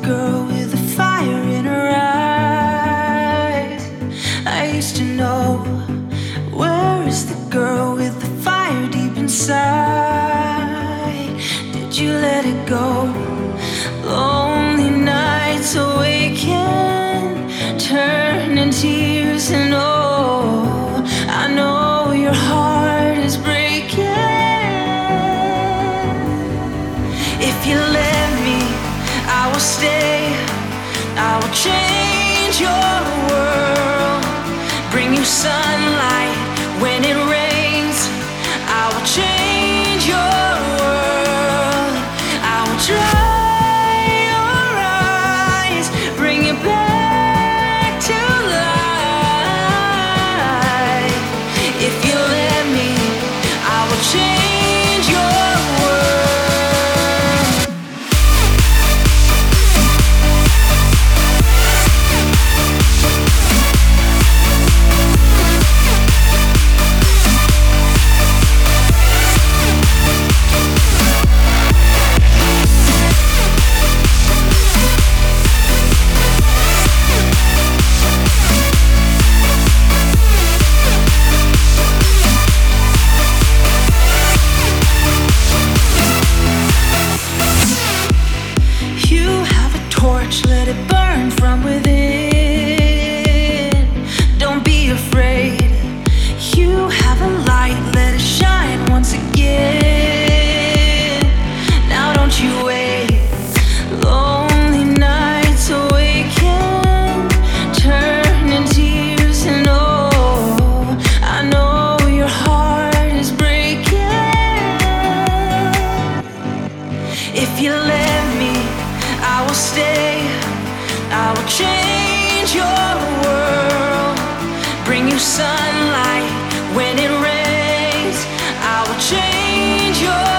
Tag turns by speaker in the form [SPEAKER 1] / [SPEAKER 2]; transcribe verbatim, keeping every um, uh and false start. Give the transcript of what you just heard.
[SPEAKER 1] girl with a fire in her eyes. I used to know. Where is the girl with the fire deep inside? Did you let it go? Lonely nights awaken, turn in tears, and oh, I know your heart is breaking. If you let me, I will stay. I will change your world, bring you sunlight when it rains. I will change your world. I will dry your eyes, bring you back to life. If you let me, I will change your world. Let it burn from within. Don't be afraid. You have a light, let it shine once again. Now don't you wait. Lonely nights awaken, turn in tears, and oh, I know your heart is breaking. If you let me, I will stay. I will change your world, bring you sunlight when it rains. I will change your